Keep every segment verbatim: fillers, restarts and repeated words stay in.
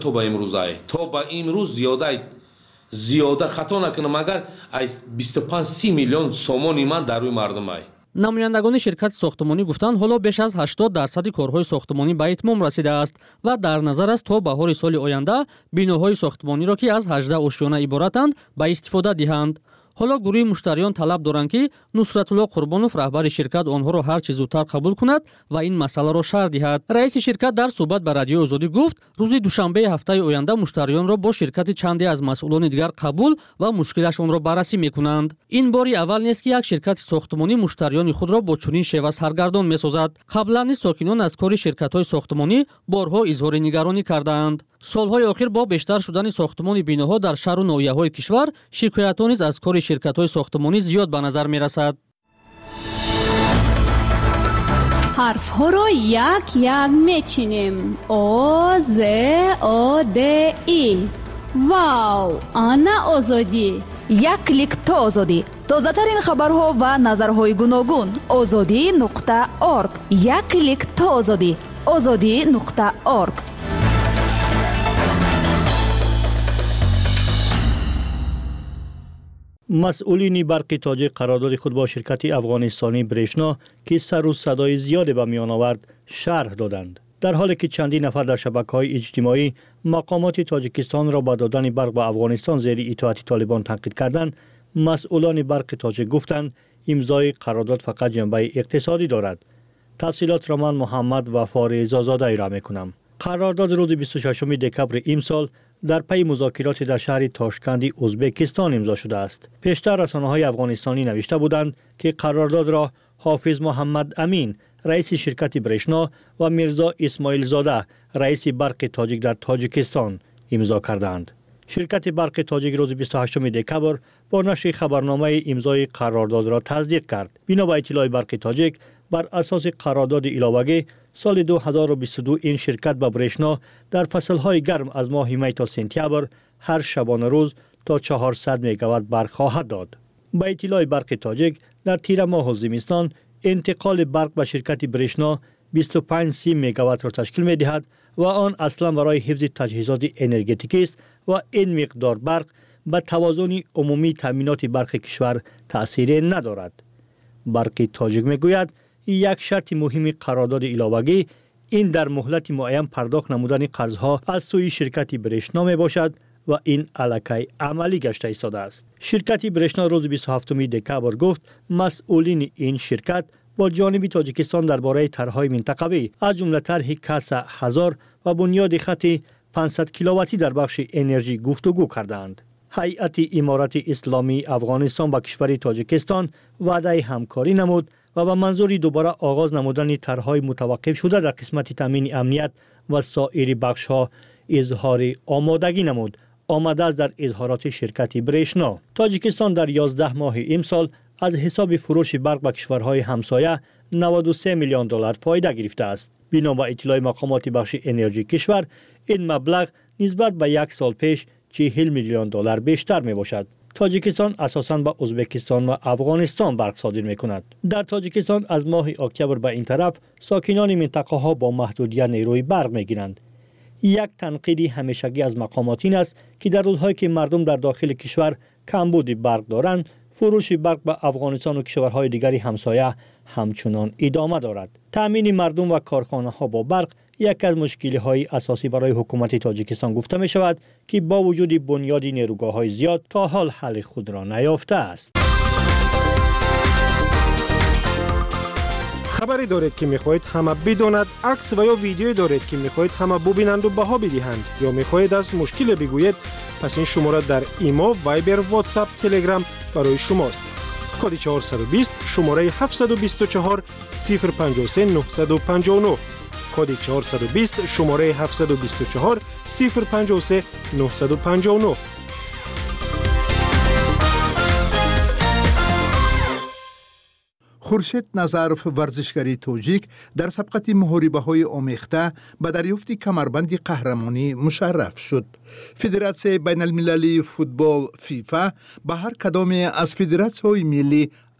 تو با امروز ای تو با امروز زیاده زیاده خطا نکنم اگر بیست و پنج سی میلیون سومونی من در روی مردم ای. намояндагони ширкати сохтмонӣ гуфтанд ҳоло беш аз ҳаштод дарсади корҳои сохтмонӣ ба итмом расидааст ва дар назар аст то баҳори соли оянда биноҳои сохтмониро ки аз ҳаждаҳ ошёна иборатанд ба истифода диҳанд. ҳоло гурӯҳи муштариён талаб доранд ки Нусратулло Қурбонов раҳбари ширкат онҳоро ҳар чӣ зудтар қабул кунад ва ин масъаларо шарҳ диҳад. раиси ширкат дар суҳбат ба Радиои Озодӣ гуфт рӯзи душанбеи ҳафтаи оянда муштариёнро бо ширкати чанде аз масъулони дигар қабул ва мушкилашонро баррасӣ мекунанд. ин бори аввал нест ки як ширкати сохтмонӣ муштариёни худро бо чунин шева саргардон месозад. қаблан низ сокинон аз кори ширкатҳои сохтмонӣ борҳо изҳори нигаронӣ кардаанд. солҳои охир бо бештар шудани сохтмони биноҳо дар шаҳру ноҳияҳои кишвар шикоятҳо низ аз кори ширкатҳои сохтмонӣ зиёд ба назар мерасад. ҳарфҳоро як як мечинем. о з о д и. вау, ана озодӣ. як клик то озодӣ. тозатарин хабарҳо ва назарҳои гуногун. озодӣ нуқта орг. як клик то озодӣ. озодӣ нуқта орг. مسئولین برق تاجیک قرارداد خود با شرکت افغانستانی برشنا که سر و صدای زیادی به میان آورد شرح دادند. در حالی که چندین نفر در شبکه‌های اجتماعی مقامات تاجیکستان را با دادن برق به افغانستان زیر اطاعت طالبان تنقید کردند، مسئولان برق تاجیک گفتند امضای قرارداد فقط جنبه اقتصادی دارد. تفصیلات را من محمد و فارض آزاده را میکنم. قرارداد روز بیست و ششم دکبر امسال در پی مذاکرات در شهر تاشکند ازبکستان امضا شده است. پیشتر رسانه‌های افغانستانی نوشته بودند که قرارداد را حافظ محمد امین، رئیس شرکت برشنا و میرزا اسماعیل زاده، رئیس برق تاجیک در تاجیکستان امضا کردند. شرکت برق تاجیک روز بیست و هشتم دکبر با نشر خبرنامه امضای قرارداد را تصدیق کرد. بنا به اطلاع برق تاجیک، بر اساس قرارداد علاوه‌ای سال دو هزار و بیست و دو این شرکت به برشنا در فصلهای گرم از ماه می تا سپتامبر هر شبانه روز تا چهارصد مگاوات برق خواهد داد. با اطلاع برق تاجیک در تیر ماه زمستان انتقال برق به شرکت برشنا بیست و پنج سی مگاوات را تشکیل می دهد و آن اصلا برای حفظ تجهیزات انرژتیکی است و این مقدار برق به توازن عمومی تامینات برق کشور تأثیر ندارد. برق تاجیک می گوید یک شرط مهم قرارداد علاوه‌ای این در مهلت معین پرداخت نمودن قرضها از سوی شرکت برشنا می باشد و این الکی عملی گشته ایستاده است. شرکت برشنا روز بیست و هفتم دکبر گفت مسئولین این شرکت با جانب تاجیکستان درباره طرح‌های منطقوی از جمله طرح کاس هزار و بنیاد خط پانصد کیلوواتی در بخش انرژی گفتگو کردند. هیئت امارت اسلامی افغانستان با کشور تاجیکستان وعده همکاری نمود و با منظور دوباره آغاز نمودن طرح‌های متوقف شده در قسمت تامین امنیت و سایر بخش‌ها اظهار آمادگی نمود. آمده است در اظهارات شرکت برشنا. تاجیکستان در یازده ماه امسال از حساب فروش برق به کشورهای همسایه نود و سه میلیون دلار فایده گرفته است. بنا به اطلاع مقامات بخش انرژی کشور، این مبلغ نسبت به یک سال پیش چهل میلیون دلار بیشتر می باشد. تاجیکستان اساساً با ازبکستان و افغانستان برق صادر می کند. در تاجیکستان از ماه اکتبر به این طرف ساکنان منطقه ها با محدودیت نیروی برق می گیرند. یک تنقیدی همیشگی از مقامات این است که در روزهایی که مردم در داخل کشور کمبود برق دارند، فروش برق به افغانستان و کشورهای دیگری همسایه همچنان ادامه دارد. تامین مردم و کارخانه ها با برق یک از مشکل‌های اساسی برای حکومت تاجیکستان گفته می شود که با وجود بنیاد نیروگاه‌های زیاد تا حال حل خود را نیافته است. خبری دارید که می‌خواهید همه بداند، عکس و یا ویدیویی دارید که می‌خواهید همه ببینند و بها بدهند یا می‌خواهید از مشکل بگویید، پس این شماره در ایما، وایبر، واتساپ، تلگرام برای شماست. کد چهارصد و بیست شماره هفتصد و بیست و چهار صفر پنجاه و سه نهصد و پنجاه و نه. کد چهارصد و بیست شماره هفتصد و بیست و چهار صفر پنجاه و سه نهصد و پنجاه و نه. خورشید نظرف ورزشکاری توجیک در سبقت محاربه‌های آمیخته به دریافت کمربند قهرمانی مشرف شد. فدراسیون بین المللی فوتبال فیفا به هر کدام از فدراسیون‌های ملی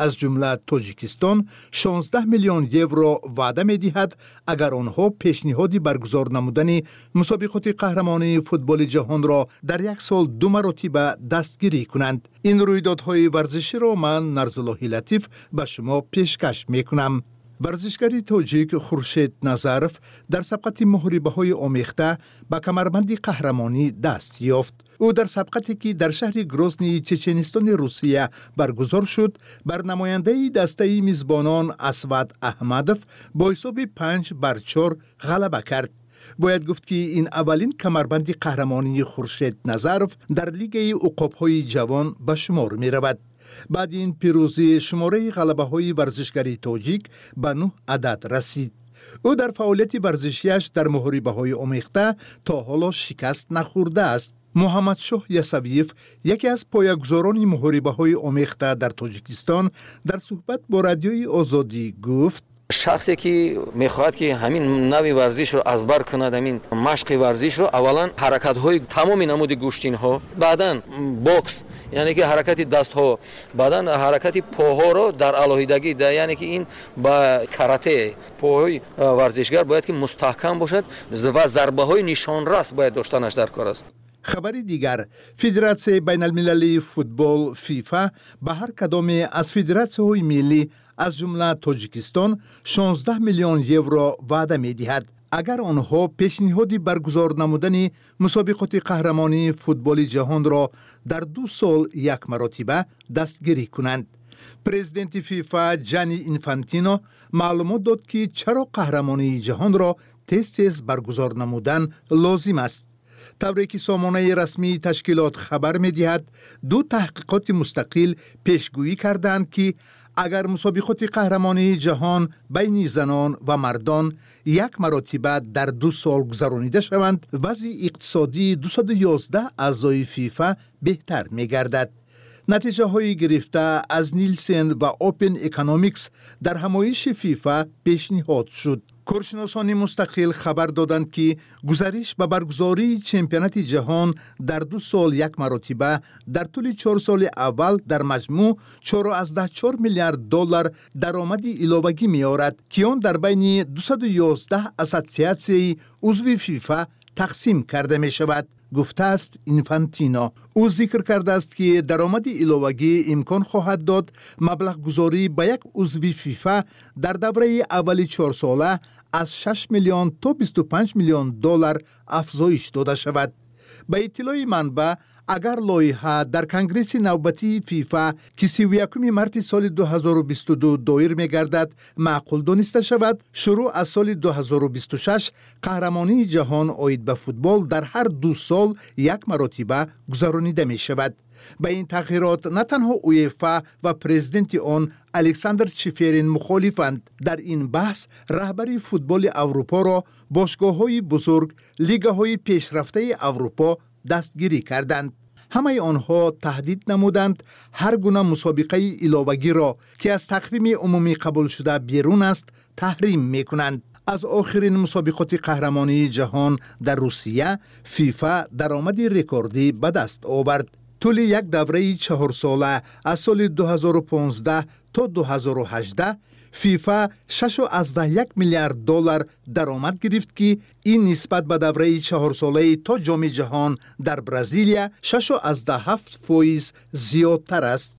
از جمله تاجیکستان شانزده میلیون یورو وعده می‌دهد اگر آنها پیشنهادی برگزار نمودن مسابقات قهرمانی فوتبال جهان را در یک سال دو مرتبه دستگیری کنند. این رویدادهای ورزشی را من نرزالله لطیف به شما پیشکش میکنم. ورزشکاری تاجیک خورشید نظرف در سبقت محاربه‌های آمیخته به کمربند قهرمانی دست یافت. او در سبقتی که در شهر گروزنی چچنستان روسیه برگزار شد بر نماینده دسته میزبانان اسود احمدوف با حساب پنج بر چهار غلبه کرد. باید گفت که این اولین کمربند قهرمانی خورشید نظرف در لیگ عقاب‌های جوان به شمار می رود. بعد این پیروزی شماره غلبه های ورزشکاری تاجیک به نه عدد رسید. او در فعالیت ورزشیش در محاربه های آمیخته تا حالا شکست نخورده است. محمد شاه یسویف یکی از پایه‌گذاران محاربه های آمیخته در تاجیکستان در صحبت با رادیوی آزادی گفت شخصی که میخواهد که همین نوع ورزش رو ازبر کند، همین مشق ورزش رو اولا حرکت های تمام نمود گوشتین ها، بعداً بوکس یعنی که حرکت دست ها، بعداً حرکت پاها رو در علاهیدگی ده، یعنی که این با کاراته پاهای ورزشگر باید که مستحکم باشد و ضربه های نشان راست باید داشتنش در کار است. خبری دیگر، فدراسیون بین المللی فوتبال فیفا به هر کدام از فدراسیون‌های ملی از جمله تاجیکستان شانزده میلیون یورو وعده می‌دهد اگر آنها پیشنهادی برگزار نمودن مسابقات قهرمانی فوتبال جهان را در دو سال یک مرتبه دستگیری کنند. پرزیدنت فیفا جانی اینفانتینو معلومات داد که چرا قهرمانی جهان را تیز تیز برگزار نمودن لازم است. طوری که سامانه رسمی تشکیلات خبر می‌دهد دو تحقیقات مستقل پیشگویی کردند که اگر مسابقات قهرمانی جهان بین زنان و مردان یک مرتبه در دو سال گذرانیده شوند، وضع اقتصادی دویست و یازده اعضای فیفا بهتر می‌گردد. نتیجه های گرفته از نیلسن و اوپن اکونومیکس در همایش فیفا پیشنهاد شد. کارشناسان مستقل خبر دادند که گزارش به برگزاری چمپیونات جهان در دو سال یک مرتبه در طول چهار سال اول در مجموع چهار و چهار میلیارد دلار درآمد علاوگی می‌آورد که آن در بین دویست و یازده اسوسیاسیون عضو فیفا تقسیم کرده می شود، گفته است اینفانتینو. او ذکر کرده است که درآمد علاوگی امکان خواهد داد مبلغ گذاری به یک عضو فیفا در دوره اولی چهار ساله از شش میلیون تا بیست و پنج میلیون دلار افزایش داده شود. به اطلاع منبع اگر لایحه در کنگره نوبتی فیفا که سی و یکم مارس سال دو هزار و بیست و دو دایر می‌گردد معقول دانسته شود، شروع از سال دو هزار و بیست و شش قهرمانی جهان عاید به فوتبال در هر دو سال یک مرتبه گذرانیده می شود. به این تغییرات نه تنها اویفا و پرزیدنت آن الکساندر چفرین مخالفند. در این بحث رهبری فوتبال اروپا را باشگاه‌های بزرگ لیگ‌های پیشرفته اروپا دستگیری کردند. همه آنها تهدید نمودند هر گونه مسابقه علاوگی را که از تقویم عمومی قبول شده بیرون است تحریم می‌کنند. از آخرین مسابقات قهرمانی جهان در روسیه فیفا درآمد رکوردی به دست آورد. طول یک دوره چهار ساله از سال دو هزار و پانزده تا دو هزار و هجده فیفا شش و یک میلیارد دلار درآمد گرفت که این نسبت به دوره چهار ساله تا جام جهان در برزیلیا شش و هفت فیصد زیادتر است.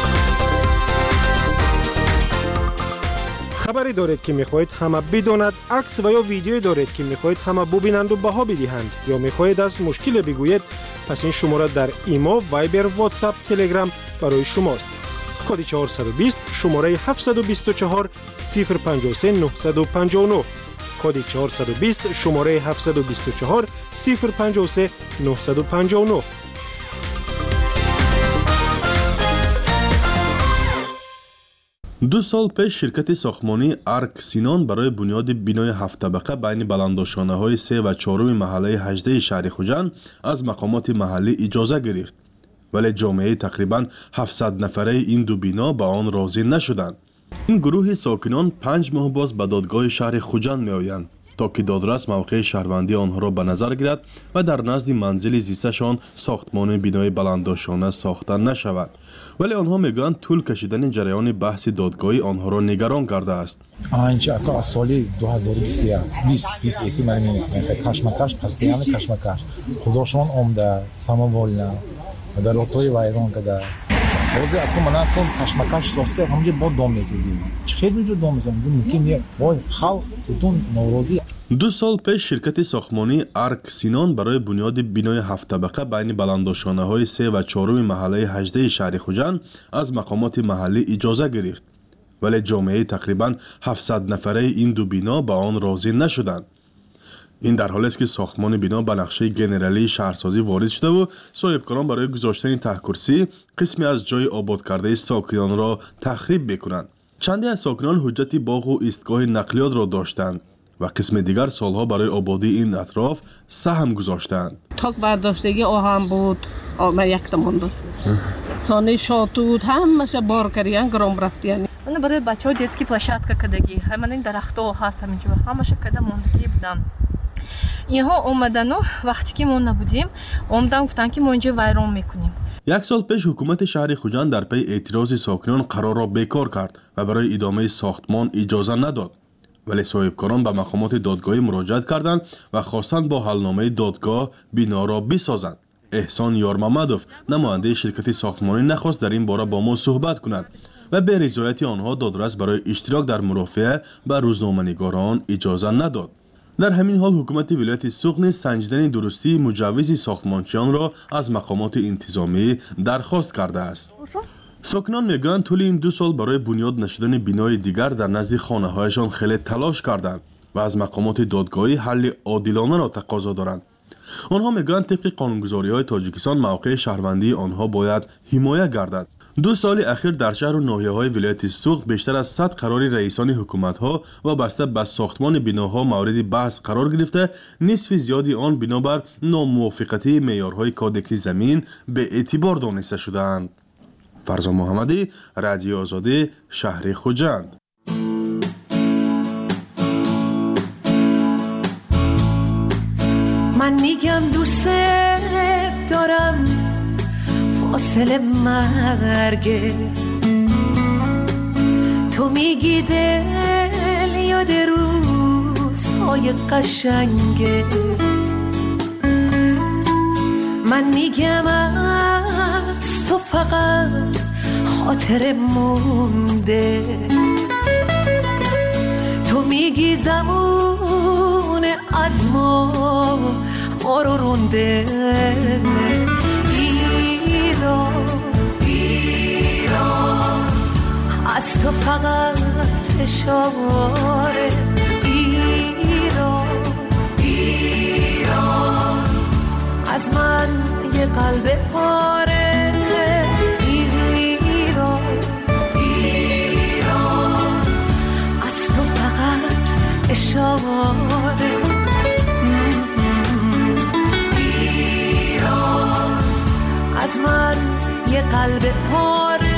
خبری دارید که میخواهید همه بداند، عکس و یا ویدیویی دارید که میخواهید همه ببینند و بها بدهند یا میخواهید از مشکل بگویید، پس این شماره در ایما، وایبر، واتساپ، تلگرام برای شماست. کد چهارصد و بیست شماره هفتصد و بیست و چهار صفر پنجاه و سه نهصد و پنجاه و نه. کد چهارصد و بیست شماره هفتصد و بیست و چهار صفر پنجاه و سه نهصد و پنجاه و نه. دو سال پیش شرکت ساختمانی ارک سینان برای بنیاد بینای هفت طبقه بین بلنداشانه های سه و چهارم محله هجده شهر خوجند از مقامات محلی اجازه گرفت، ولی جامعه تقریباً هفتصد نفره این دو بنا به آن راضی نشدند. این گروه ساکنان پنج ماه باز به دادگاه شهر خوجند می آیند تا که دادرس موقع شهروندی آنها را به نظر گیرد و در نزد منزل زیستشان ساختمان بینای بلندداشتانه ساخته نشود. ولی آنها میگویند طول کشیدن جریان بحث دادگاهی آنها را نگران کرده است. آنچه که از سال دو هزار و بیست بیست ایسی من میگم کشمکش پستیان کشمکش خودشون اومده ساموولنا در اتوی وایران کده روزی اتو منات کن کشمکش ساسته همونجا با دام میزیزی خیلی جو دام میزیزی ممکن نیه وای خلق بدون نوروزی. دو سال پیش شرکت ساختمانی ارک سینان برای بنیاد بینای هفت طبقه بین بلندداشتانه های سه و چهارم محله هجده شهر خوجند از مقامات محلی اجازه گرفت. ولی جامعه تقریباً هفتصد نفره این دو بنا به آن راضی نشدند. این در حالی است که ساختمان بنا به نقشه ژنرالی شهرسازی وارد شده و صاحبکاران برای گذاشتن ته‌کرسی قسمی از جای آباد کرده ساکنان را تخریب می‌کنند. چندی از ساکنان حجت باغ و ایستگاه نقلیات را داشتند و قسم دیگر سالها برای آبادی این اطراف سهم گذاشتند. تاک برداشتگی آهم بود، آمه یک تمان بود. سانه شاتود همشه بار کردن گرام رفتیانی. من برای بچه ها دیتسکی پلشاتکا کدگی همین این درخت‌ها هست همینجا همشه کده موندگی بودن. اینها اومدن و وقتی که ما نبودیم اومدن گفتن که ما اینجا ویران میکنیم. یک سال پیش حکومت شهر خوجند در پی اعتراض ساکنان قرار را بیکار کرد و برای ادامه ساختمان اجازه نداد. ولی صاحبکاران به مقامات دادگاهی مراجعت کردند و خواستند با حلنامه دادگاه بنا را بسازند. احسان یارمحمدوف نماینده شرکت ساختمانی نخواست در این باره با ما صحبت کند و به رضایت آنها دادرس برای اشتراک در مرافعه به روزنامه‌نگاران اجازه نداد. در همین حال حکومت ولایت سوق نیز سنجیدن درستی مجوز ساختمانچیان را از مقامات انتظامی درخواست کرده است. ساکنان میگویند طول این دو سال برای بنیاد نشدن بینای دیگر در نزد خانه‌هایشان خیلی تلاش کردند و از مقامات دادگاهی حل عادلانه را تقاضا دارند. آنها میگویند طبق قانونگذاری‌های تاجیکستان موقع شهروندی آنها باید حمایت گردد. دو سال اخیر در شهر و ناحیه‌های ولایت سوق بیشتر از صد قرار رئیسان حکومت‌ها و بسته به ساختمان بناها مورد بحث قرار گرفته، نصف زیادی آن بنابر ناموافقتی معیارهای کادکس زمین به اعتبار دانسته شده‌اند. فرزان محمدی، رادیو آزادی، شهر خوجند. من میگم دوست دارم فاصله مرگه، تو میگی دل یاد روزهای قشنگه، من میگم از تو فقط خاطر مونده، تو میگی زمان از ما ما رو رونده. ایران ایران از تو فقط اشاره، ایران ایران از من یه قلب پاره، ایران ایران از تو فقط اشاره، ایران از من یه قلب پاره.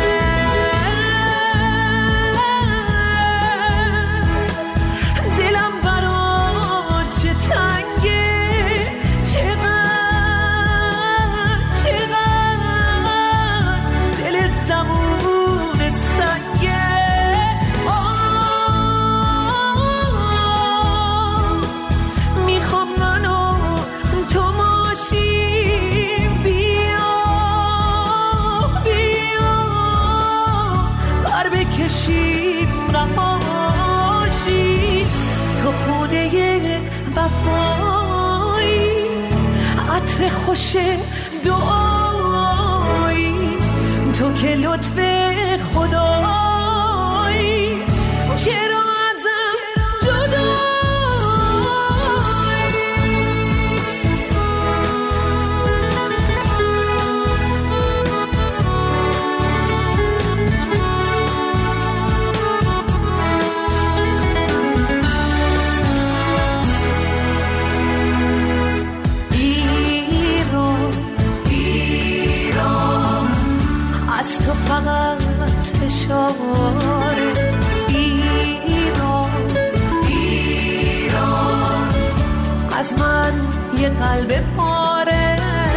دلم برات چه تنگه، چقدر چقدر دل زمون سنگه، آه میخوام منو تو ماشیم، بیا بیا بر بکشیم رهاشی، تو خونه وفایی عطر خوش دعایی، تو که لطف خدایی، چرا ازم جدایی؟ ایران ایران از تو فقط اشاره، ایران ایران یه قلب پاره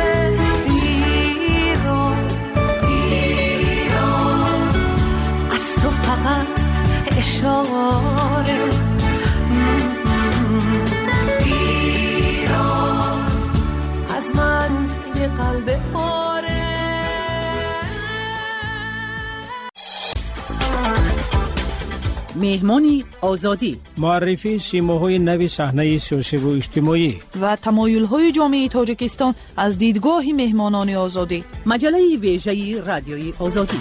ایران ایران از تو فقط اشاره ایران از من یه قلب پاره. مهمانی آزادی، معرفی سیماهای نوی صحنه سیاسی و اجتماعی و تمایل‌های جامعه تاجیکستان از دیدگاه مهمانان آزادی. مجله ویژه رادیوی آزادی.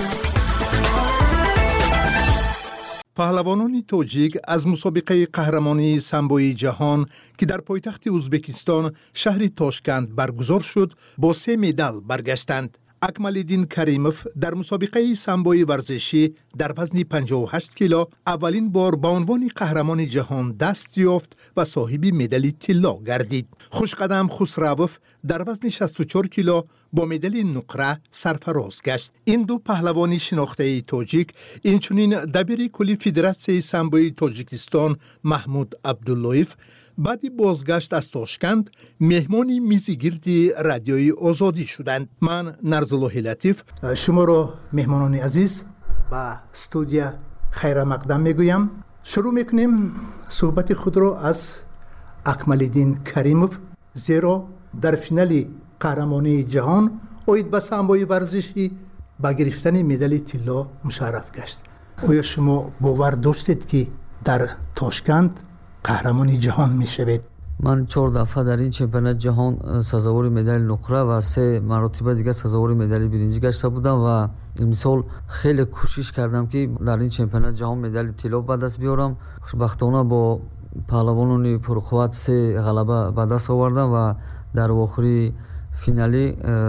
پهلوانان تاجیک از مسابقه قهرمانی سامبوی جهان که در پایتخت ازبکستان شهر تاشکند برگزار شد با سه مدال برگشتند. اکمالالدین کریموف در مسابقه سامبوی ورزشی در وزن پنجاه و هشت کیلو اولین بار به عنوان قهرمان جهان دست یافت و صاحب مدال طلا گردید. خوشقدم خسروف در وزن شصت و چهار کیلو با مدال نقره سرفراز گشت. این دو پهلوان شناخته تاجیک اینچنین دبیر کلی فدراسیون سامبوی تاجیکستان محمود عبداللهیف بعد بازگشت از تاشکند مهمانی میزگیردی رادیوی آزادی شدند. من نرزالله لطیف شما را مهمانان عزیز با استودیو خیر مقدم میگویم. شروع میکنیم صحبت خود را از اکمالالدین کریموف، زیرا در فینال قهرمانی جهان اوید به سامبوی ورزشی با گرفتن مدال طلا مشرف گشت. آیا شما باور داشتید که در تاشکند قهرمانی جهان می شود؟ من چهار دفعه در این چمپیونات جهان سزاوار مدال نقره و سه مرتبه دیگه سزاوار مدال برنجی گشته بودم و امسال خیلی کوشش کردم که در این چمپیونات جهان مدال طلا به دست بیارم. خوشبختانه با پهلوانان پرقوت سه غلبه به دست آوردم و در آخری فینالی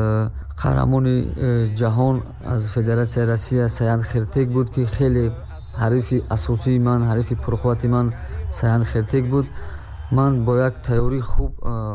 قهرمان جهان از فدراسیون روسیه سیان خرتک بود که خیلی حریف اساسی من، حریف پرقوت من سیان خرتک بود. من با یک تیاری خوب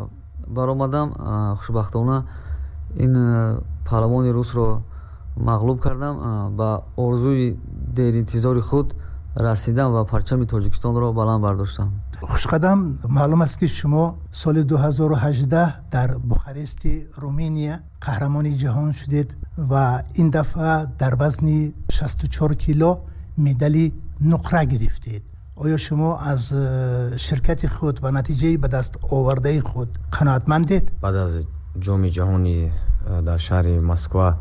برآمدم. خوشبختانه این پهلوان روس رو مغلوب کردم. با آرزوی دیر انتظار خود رسیدم و پرچم تاجیکستان را بلند برداشتم. خوشقدم، معلوم است که شما سال دو هزار و هجده در بوخارست رومانیا قهرمان جهان شدید و این دفعه در وزن شصت و چهار کیلو مدال نقره گرفتید. آیا شما از شرکت خود و نتیجه به دست آورده خود قناعتمندید؟ بعد از جام جهانی در شهر مسکو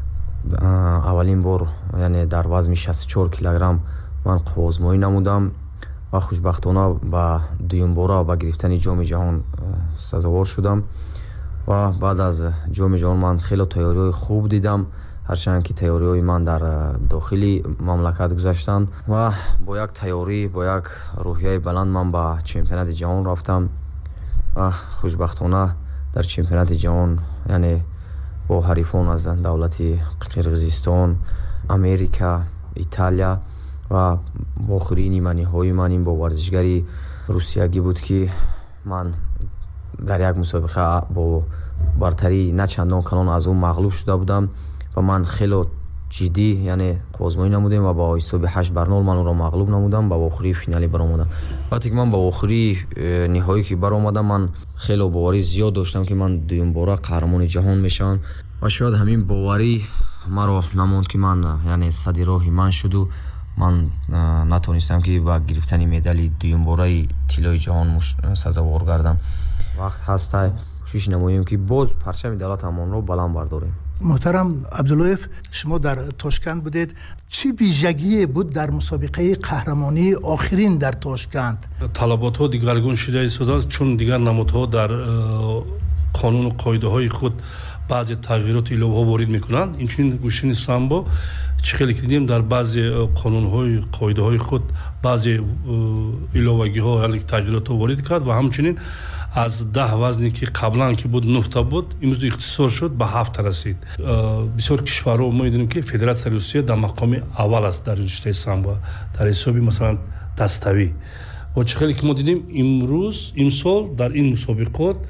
اولین بار یعنی در وزن شصت و چهار کیلوگرم من قوازمایی نمودم و خوشبختانه با دویم بار با گرفتن جام جهان سزاوار شدم و بعد از جام جهان من خیلی تیاری‌های خوب دیدم، هرچند که تیاری‌های من در داخلی مملکت گذشتند و با یک تیاری با یک روحیه بلند من با چمپیونات جهان رفتم و خوشبختانه در چمپیونات جهان یعنی با حریفان از دولت قرقیزستان، امریکا، ایتالیا و با آخرین نیمه‌نهایی من این با ورزشگری روسیایی بود که من در یک مسابقه با برتری نه چندان کلان از اون مغلوب شده بودم و من خیلی جدی یعنی قوازمایی نمودم و با حساب هشت بر نول من اون را مغلوب نمودم. با آخری فینالی برآمدم. وقتی که من با آخری نهایی که برآمدم من خیلی باوری زیاد داشتم که من دوم باره قهرمان جهان میشم و شاید همین باوری مرا نموند که من یعنی صدی راهی من شد و من نتونستم که با گرفتن مدال دوم باره طلای جهان سزاوار گردم. وقت هست کوشش نماییم که باز پرچم دولتمان رو بلند برداریم. محترم عبداللهیف، شما در تاشکند بودید، چی ویژگی بود در مسابقه قهرمانی آخرین در تاشکند؟ طلبات ها دیگرگون شده است چون دیگر نمودها در قانون و قاعده های خود بعضی تغییرات ایلوه ها وارد میکنند. اینچنین گوشین سامبو چه خیلی که دیدیم در بعضی قانون های قاعده های خود بعضی ایلوگی ها یعنی تغییرات ها وارد کرد و همچنین از ده وزنی که قبلا که بود نه تا بود امروز اختصار شد به هفت تا رسید. بسیار کشورها ما میدونیم که فدراسیون روسیه در مقام اول است در رشته سامبو در حساب مثلا دستوی و چه خیلی که ما دیدیم امروز امسال در این مسابقات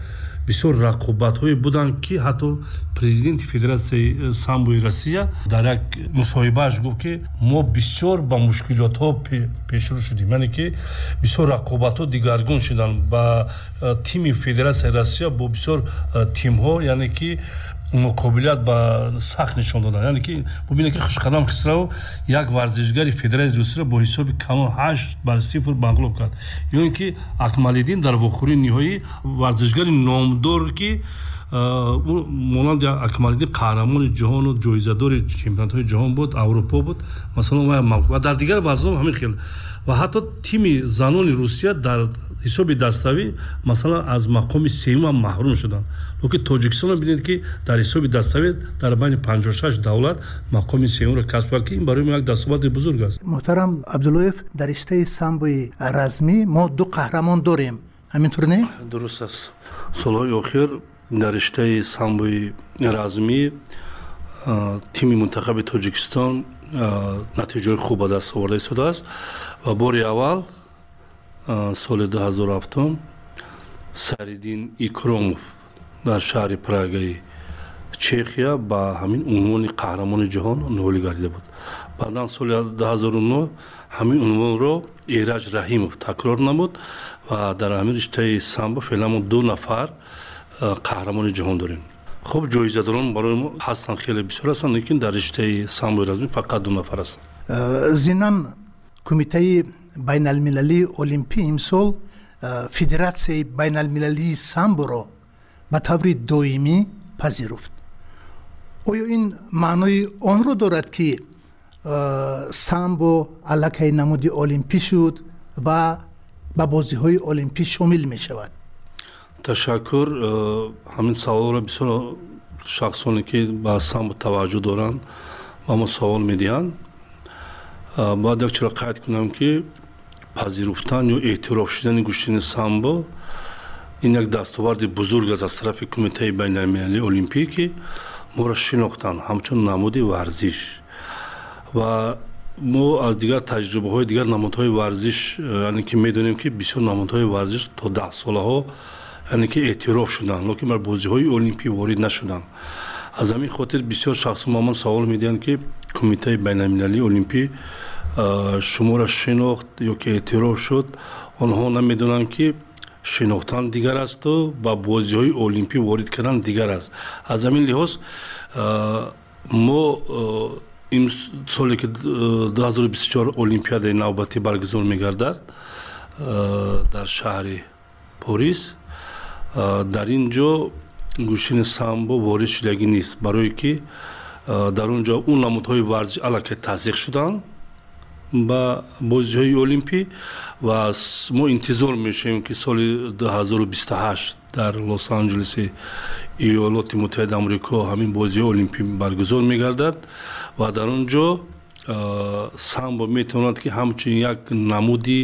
бисёр рақобатҳое буданд ки ҳатто президенти федератсияи самбои россия дар як мусоҳибааш гуфт ки мо бисёр ба мушкилотҳо пешрӯ шудем, яъне ки бисёр рақобатҳо дигаргун шуданд ба тими федератсияи россия бо бисёр тимҳо, яъне ки муқобилат ба сахт нишон додан. Яъне ки бубинед ки Хушқадам Хисрао як варзишгари федератсияи Русияро бо ҳисоби камон ҳашт бар сифр мағлуб кард. Ё ин ки Акмалиддин дар вохӯрии ниҳоӣ варзишгари номдор ки монанди Акмалиддин қаҳрамони ҷаҳону ҷоизадори чемпионатҳои ҷаҳон буд, Аврупо буд, масалан вай мағлуб ва дар дигар вазнҳо ҳамин хел. Ва ҳатто тими занони Русия дар ҳисоби даставӣ масалан аз мақоми сеюмам маҳрум шуданд. Локи Тоҷикистон бинед ки дар ҳисоби даставӣ дар байни панҷоҳу шаш давлат мақоми сеюмро касб кард ки ин барои мо як дастоварди бузург аст. муҳтарам Абдуллоев, дар риштаи самбои размӣ мо ду қаҳрамон дорем, ҳаминтур не? Дуруст аст. Солҳои охир дар риштаи самбои размӣ тими мунтахаби Тоҷикистон натиҷаҳои хуб ба даст оварда истодааст ва бори аввал соли ду ҳазору ҳафтум Сариддин Икромов дар шаҳри Прагаи Чехия ба ҳамин унвони қаҳрамони ҷаҳон ноил гардида буд. Баъдан соли ду ҳазору нӯ ҳамин унвонро Эраҷ Раҳимов такрор намуд ва дар ҳамин риштаи самбо феълан мо ду нафар қаҳрамони ҷаҳон дорем. Хуб, ҷоизадорон барои мо ҳастанд, хеле бисёр ҳастанд, лекин дар риштаи самбои размӣ фақат ду нафар ҳастанд. Зинан Кумитаи байналмилалии олимпӣ имсол Федератсияи байналмилалии самборо ба таври доимӣ пазируфт. оё ин маънои онро дорад ки самбо аллакай намуди олимпӣ шуд ва ба бозиҳои олимпӣ шомил мешавад? ташаккур. ҳамин саволро бисёр шахсоне ки ба самбо таваҷҷӯҳ доранд ба мо савол медиҳанд. бояд якчора қайд кунам ки пазируфтан ё эътироф шудани гӯштани самбо ин як дастоварди бузург аст аз тарафи Кумитаи байналмилалии олимпӣ ки моро шинохтанд ҳамчун намуди варзиш ва мо аз дигар таҷрибаҳои дигар намудҳои варзиш, яъне ки медонем ки бисёр намудҳои варзиш то даҳсолаҳо яъне ки эътироф шуданд, локин бар бозиҳои олимпӣ ворид нашуданд. аз ҳамин хотир бисёр шахсо ба ман савол медиҳанд ки Кумитаи байналмилалии олимпӣ шуморо шинохт ё ки эътироф шуд. онҳо намедонанд ки шинохтан дигар асту ба бозиҳои олимпӣ ворид кардан дигар аст. аз ҳамин лиҳоз мо ин соле ки ду ҳазору бисту чор олимпиадаи навбатӣ баргузор мегардад дар шаҳри Порис, дар ин ҷо гӯштани самбо ворид шудагӣ нест, барое ки дар он ҷо он намудҳои варзиш аллакай тасдиқ шуданд ба бозиҳои олимпӣ ва мо интизор мешавем ки соли ду ҳазору бисту ҳашт дар Лос-Анҷелеси Иёлоти Муттаҳидаи Амрико ҳамин бозиҳои олимпӣ баргузор мегардад ва дар он ҷо самбо метавонад ки ҳамчун як намуди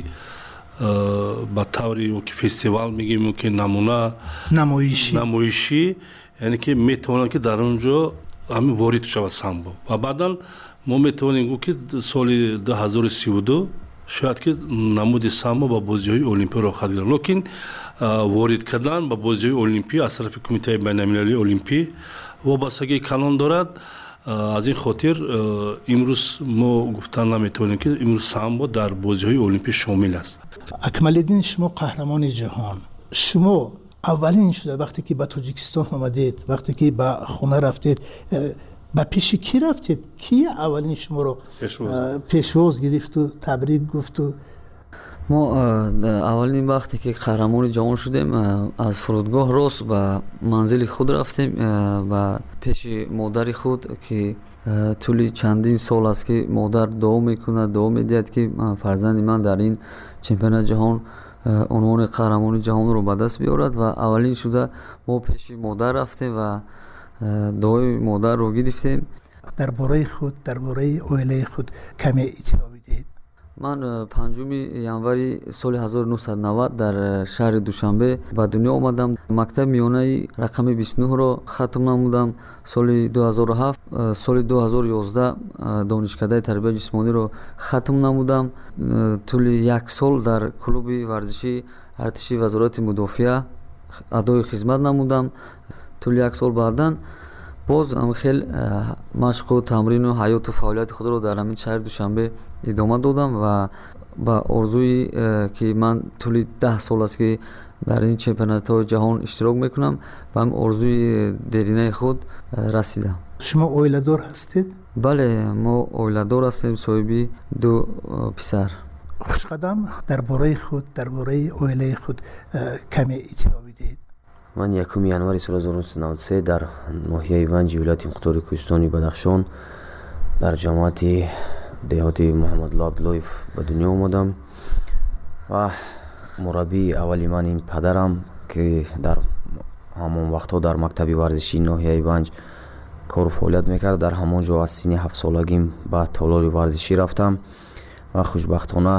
ба таври ё ки фестивал мегем ё ки намуна намоишӣ, яъне ки метавонад ки дар он ҷо ҳамин ворид шавад самбо ва баъдан мо метавонем гӯ ки соли ду ҳазору сию ду шояд ки намуди самбо ба бозиҳои олимпӣ рохат гирад, локин ворид кардан ба бозиҳои олимпӣ аз тарафи Кумитаи байналмилалии олимпӣ вобастагии калон дорад. аз ин хотир имрӯз мо гуфтан наметавонем ки имрӯз самбо дар бозиҳои олимпӣ шомил аст. Акмалиддин, шумо қаҳрамони ҷаҳон, шумо аввалин шуда вақте ки ба Тоҷикистон омадед, вақте ки ба хона рафтед, ба пеши ки рафтед? Ки аввалин шуморо пешвоз гирифту табрик гуфту? мо аввалин вақте ки қаҳрамони ҷаҳон шудем, аз фурудгоҳ рост ба манзили худ рафтем, ба пеши модари худ ки тӯли чандин сол аст ки модар дуо мекунад, дуо медиҳад ки фарзанди ман дар ин чемпионати ҷаҳон унвони қаҳрамони ҷаҳонро ба даст биёрад ва аввалин шуда мо пеши модар рафтем ва дуои модарро гирифтем. дар бораи худ, дар бораи оилаи худ каме иттилоъ бидиҳед? ман панҷуми январи соли ҳазору нуҳсад و навад дар шаҳри Душанбе ба дунё омадам. Мактаби миёнаи рақами бисту нӯҳро хатм намудам. Соли ду ҳазору ҳафт, соли ду ҳазору ёздаҳ донишкадаи тарбияи ҷисмониро хатм намудам. тӯли як сол дар клуби варзиши артиши вазорати мудофиа адои хизмат намудам тӯли як сол. баъдан боз хел машқу тамрину ҳаёту фаъолияти худро дар ҳамин шаҳри Душанбе идома додам ва ба орзуи ки ман тӯли даҳ сол аст ки дар ин чемпионатҳои ҷаҳон иштирок мекунам, ба ҳамин орзуи деринаи худ расидам. шумо оиладор ҳастед? бале, мо оиладор ҳастем, соҳиби ду писар. хушқадам, дар бораи худ, дар бораи оилаи худ каме иттилоъ бидиҳед. ман якуми январи соли ҳазору нуҳсад навад и се дар ноҳияи Ванҷи вилояти Мухтори Кӯҳистони Бадахшон дар ҷамоати деҳоти Муҳаммадулло Абдуллоев ба дунё омадам ва мураббии аввали ман ин падарам, ки дар ҳамон вақтҳо дар мактаби варзишии ноҳияи Ванҷ кору фаъолият мекард. дар ҳамон ҷо аз синни ҳафтсолагим ба толори варзишӣ рафтам ва хушбахтона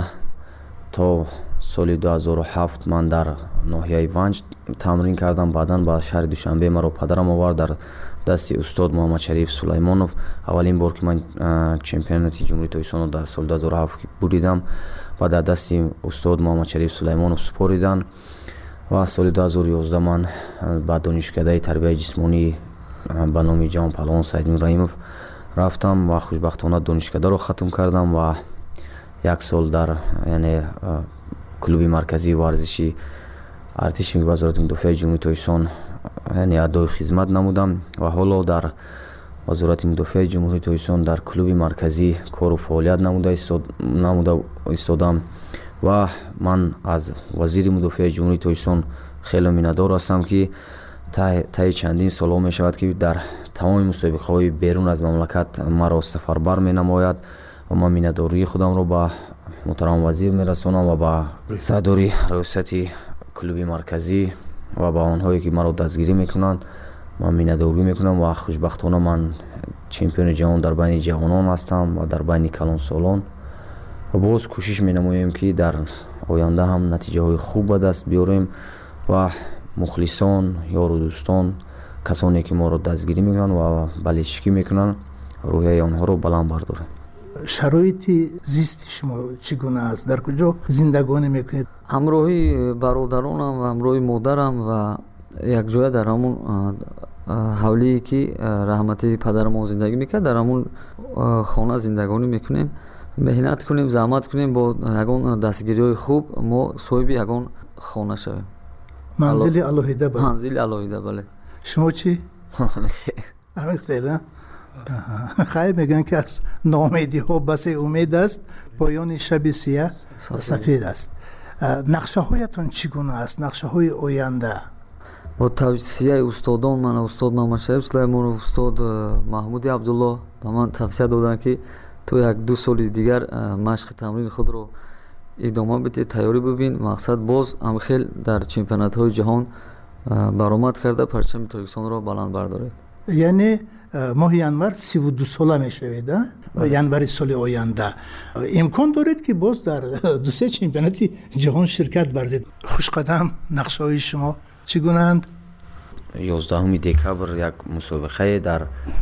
то соли ду ҳазору ҳафт ман дар ноҳияи Ванҷ тамрин кардам. баъдан ба шаҳри Душанбе маро падарам овард дар дасти устод Муҳаммадшариф Сулаймонов. аввалин бор ки ман чемпионати ҷумҳурии Тоҷикистонро дар соли ду ҳазору ҳафт буридам ва дар дасти устод Муҳаммадшариф Сулаймонов супоридан ва соли ду ҳазору ёздаҳ ман ба донишкадаи тарбияи ҷисмонӣ ба номи ҷавон паҳлавон Саидмин Раимов рафтам ва хушбахтона донишкадаро хатм кардам ва як сол дар яъне клуби марказии варзиши артиши вазорати мудофиаи ҷумҳурии Тоҷикистон яъне адои хизмат намудам ва ҳоло дар вазорати мудофиаи ҷумҳурии Тоҷикистон дар клуби марказӣ кору фаъолият намуда намуда истодам ва ман аз вазири мудофиаи ҷумҳурии Тоҷикистон хеле миннатдор ҳастам, ки таи чандин солҳо мешавад, ки дар тамоми мусобиқаҳои берун аз мамлакат маро сафарбар менамояд ва ман миннатдории худамро ба муҳтарам вазир мерасонам ва ба сардори раёсати клуби марказӣ ва ба онҳое ки маро дастгирӣ мекунанд ман миннатдорӣ мекунам ва хушбахтона ман чемпиони ҷаҳон дар байни ҷавонон ҳастам ва дар байни калонсолон ва боз кӯшиш менамоем, ки дар оянда ҳам натиҷаҳои хуб ба даст биёрем ва мухлисон, ёру дӯстон, касоне ки моро дастгирӣ мекунанд ва баличкӣ мекунанд, рӯҳияи онҳоро баланд бардорем. шароити зисти шумо чӣ гуна аст? дар куҷо зиндагонӣ мекунед? ҳамроҳи бародаронам ва ҳамроҳи модарам ва якҷоя дар ҳамон ҳавлие ки раҳмати падармо зиндагӣ мекард, дар ҳамон хона зиндагонӣ мекунем. меҳнат кунем, заҳмат кунем, бо ягон дастгириҳои хуб мо соҳиби ягон хона шавем. манзили алоҳида? манзили алоҳида, бале. шумо чӣ? хайр, мегӯянд ки аз ноумедиҳо басе умед аст, поёни шаби сиёҳ сафед аст. нақшаҳоятон чӣ гуна аст? нақшаҳои оянда? бо тавсияи устодон, ман устод Муҳаммадшариф Сулаймонов, устод Маҳмуди Абдулло ба ман тавсия доданд, ки то як ду соли дигар машқи тамрини худро идома бидӣ, тайёрӣ бубин, мақсад боз амхел дар чемпионатҳои ҷаҳон баромад карда парчами Тоҷикистонро баланд бардоред. яъне моҳи январ сиву ду сола мешавед? январи соли оянда имкон доред ки боз дар дусе чемпионати ҷаҳон ширкат варзед? хушқадам, нақшаҳои шумо чӣ гунаанд? ёздаҳуми декабр як мусобиқае дар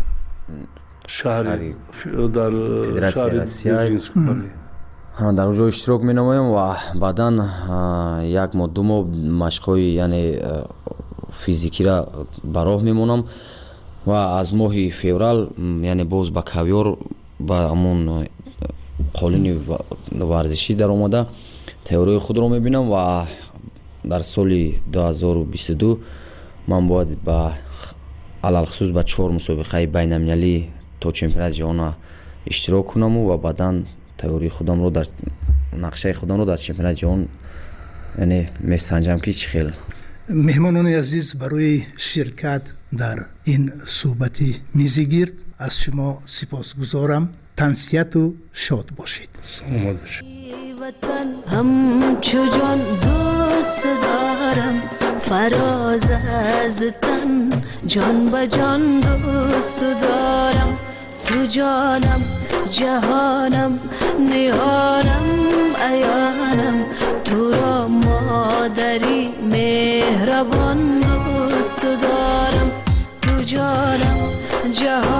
шаҳри дар федератсияи Россияи дар онҷо иштирок менамоем ва баъдан як моҳ ду моҳ машқҳои яъне физикиро ба роҳ мемонам ва аз моҳи феврал яъне боз ба кавёр ба ҳамон қолини варзишӣ даромада тайёрии худро мебинам ва дар соли ду ҳазору бисту ду ман бояд ба алалхусус ба чор мусобиқаи байналмилалӣ то чемпионати ҷаҳона иштирок кунаму ва баъдан тайёрии худамро дар нақшаи худамро дар чемпионати ҷаҳон яъне месанҷам, ки чӣ хел. меҳмонони азиз, барои ширкат дар ин суҳбати мизигирд аз шумо сипосгузорам. тансияту шод бошед. саломат бошед. وطن همچو جان دوست دارم، فراز از تن جان به جان دوست دارم. تو جانم جهانم نهانم عیانم، تو را مادری مهربان دوست دارم. تو جانم جهانم